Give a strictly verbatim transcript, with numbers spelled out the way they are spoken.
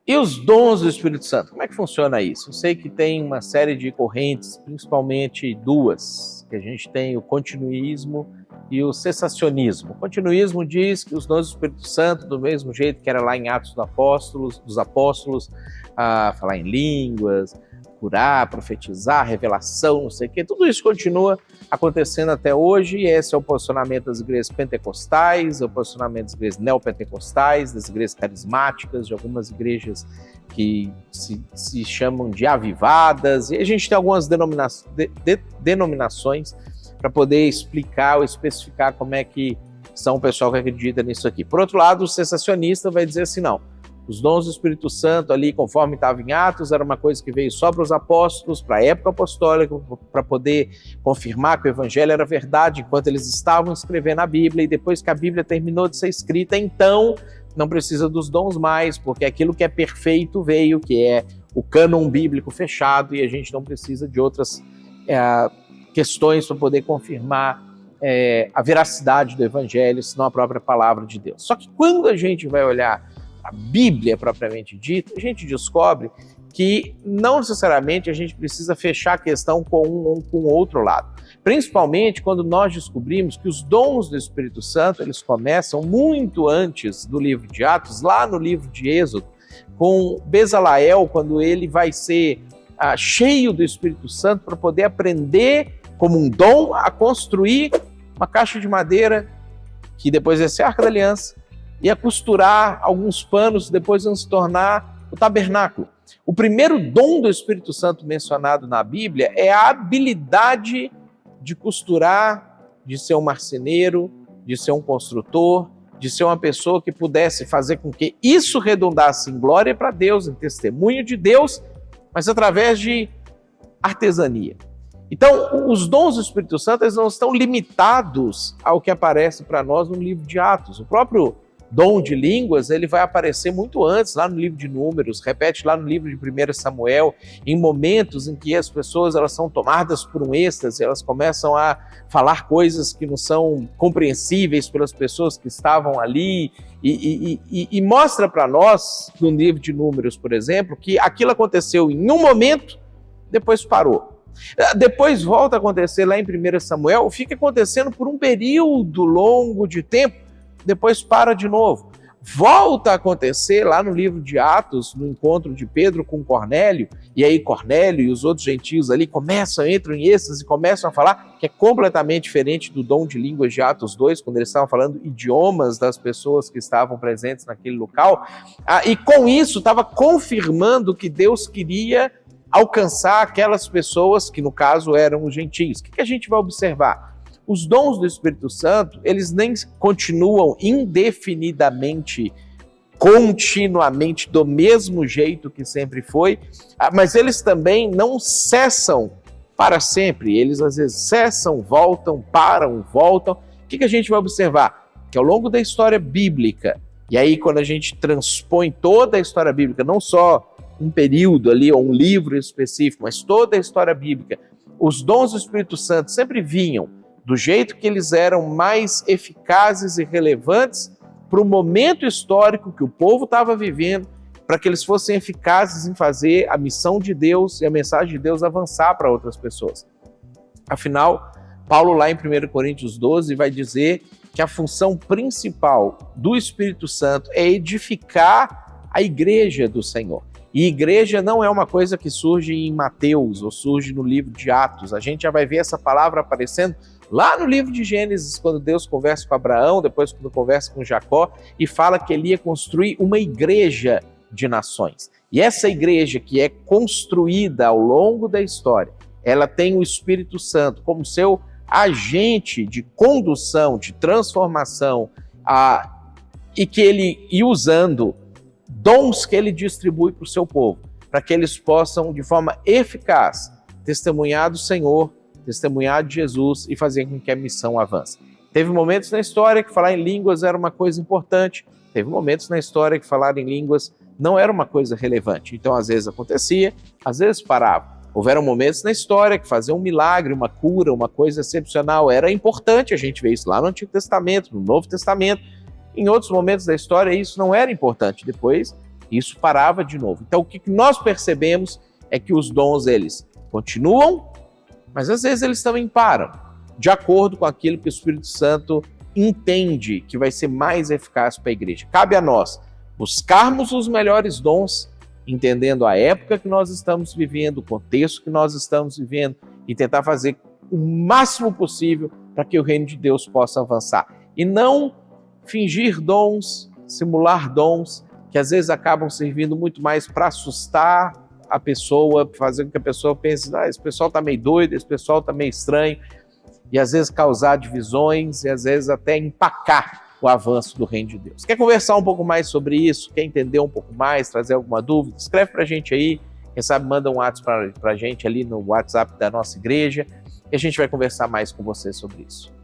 E os dons do Espírito Santo? Como é que funciona isso? Eu sei que tem uma série de correntes, principalmente duas, que a gente tem o continuísmo e o cessacionismo. O continuísmo diz que os dons do Espírito Santo, do mesmo jeito que era lá em Atos dos Apóstolos, dos Apóstolos, a falar em línguas, curar, profetizar, revelação, não sei o quê, tudo isso continua acontecendo até hoje, e esse é o posicionamento das igrejas pentecostais, é o posicionamento das igrejas neopentecostais, das igrejas carismáticas, de algumas igrejas que se, se chamam de avivadas, e a gente tem algumas denomina de, de, denominações para poder explicar ou especificar como é que são o pessoal que acredita nisso aqui. Por outro lado, o cessacionista vai dizer assim, não, os dons do Espírito Santo ali, conforme estava em Atos, era uma coisa que veio só para os apóstolos, para a época apostólica, para poder confirmar que o evangelho era verdade enquanto eles estavam escrevendo a Bíblia, e depois que a Bíblia terminou de ser escrita, então não precisa dos dons mais, porque aquilo que é perfeito veio, que é o cânon bíblico fechado, e a gente não precisa de outras é, questões para poder confirmar é, a veracidade do evangelho, senão a própria palavra de Deus. Só que quando a gente vai olhar a Bíblia propriamente dita, a gente descobre que não necessariamente a gente precisa fechar a questão com um ou com outro lado. Principalmente quando nós descobrimos que os dons do Espírito Santo, eles começam muito antes do livro de Atos, lá no livro de Êxodo, com Bezaleel, quando ele vai ser ah, cheio do Espírito Santo para poder aprender como um dom a construir uma caixa de madeira, que depois vai ser a Arca da Aliança, e a costurar alguns panos, depois vão se tornar o tabernáculo. O primeiro dom do Espírito Santo mencionado na Bíblia é a habilidade de costurar, de ser um marceneiro, de ser um construtor, de ser uma pessoa que pudesse fazer com que isso redundasse em glória para Deus, em testemunho de Deus, mas através de artesania. Então, os dons do Espírito Santo, eles não estão limitados ao que aparece para nós no livro de Atos. O próprio dom de línguas, ele vai aparecer muito antes, lá no livro de Números, repete lá no livro de primeiro Samuel, em momentos em que as pessoas elas são tomadas por um êxtase, elas começam a falar coisas que não são compreensíveis pelas pessoas que estavam ali, e, e, e, e mostra para nós, no livro de Números, por exemplo, que aquilo aconteceu em um momento, depois parou. Depois volta a acontecer lá em primeiro Samuel, fica acontecendo por um período longo de tempo, depois para de novo. Volta a acontecer lá no livro de Atos, no encontro de Pedro com Cornélio, e aí Cornélio e os outros gentios ali começam, entram em êxtase e começam a falar, que é completamente diferente do dom de línguas de Atos dois, quando eles estavam falando idiomas das pessoas que estavam presentes naquele local, ah, e com isso estava confirmando que Deus queria alcançar aquelas pessoas que no caso eram os gentios. O que, que a gente vai observar? Os dons do Espírito Santo, eles nem continuam indefinidamente, continuamente, do mesmo jeito que sempre foi, mas eles também não cessam para sempre. Eles às vezes cessam, voltam, param, voltam. O que, que a gente vai observar? Que ao longo da história bíblica, e aí quando a gente transpõe toda a história bíblica, não só um período ali, ou um livro específico, mas toda a história bíblica, os dons do Espírito Santo sempre vinham do jeito que eles eram mais eficazes e relevantes para o momento histórico que o povo estava vivendo, para que eles fossem eficazes em fazer a missão de Deus e a mensagem de Deus avançar para outras pessoas. Afinal, Paulo lá em primeiro Coríntios doze vai dizer que a função principal do Espírito Santo é edificar a igreja do Senhor. E igreja não é uma coisa que surge em Mateus ou surge no livro de Atos. A gente já vai ver essa palavra aparecendo lá no livro de Gênesis, quando Deus conversa com Abraão, depois quando conversa com Jacó, e fala que ele ia construir uma igreja de nações. E essa igreja que é construída ao longo da história, ela tem o Espírito Santo como seu agente de condução, de transformação, a, e que ele e usando dons que ele distribui para o seu povo, para que eles possam, de forma eficaz, testemunhar do Senhor, testemunhar de Jesus e fazer com que a missão avance. Teve momentos na história que falar em línguas era uma coisa importante, teve momentos na história que falar em línguas não era uma coisa relevante. Então, às vezes acontecia, às vezes parava. Houveram momentos na história que fazer um milagre, uma cura, uma coisa excepcional era importante, a gente vê isso lá no Antigo Testamento, no Novo Testamento. Em outros momentos da história isso não era importante. Depois Isso parava de novo. Então o que nós percebemos é que os dons, eles continuam, mas às vezes eles também param, de acordo com aquilo que o Espírito Santo entende que vai ser mais eficaz para a igreja. Cabe a nós buscarmos os melhores dons, entendendo a época que nós estamos vivendo, o contexto que nós estamos vivendo, e tentar fazer o máximo possível para que o reino de Deus possa avançar. E não fingir dons, simular dons, que às vezes acabam servindo muito mais para assustar a pessoa, fazer com que a pessoa pense, ah, esse pessoal está meio doido, esse pessoal está meio estranho, e às vezes causar divisões, e às vezes até empacar o avanço do reino de Deus. Quer conversar um pouco mais sobre isso? Quer entender um pouco mais? Trazer alguma dúvida? Escreve para a gente aí, quem sabe manda um WhatsApp para a gente ali no WhatsApp da nossa igreja, e a gente vai conversar mais com você sobre isso.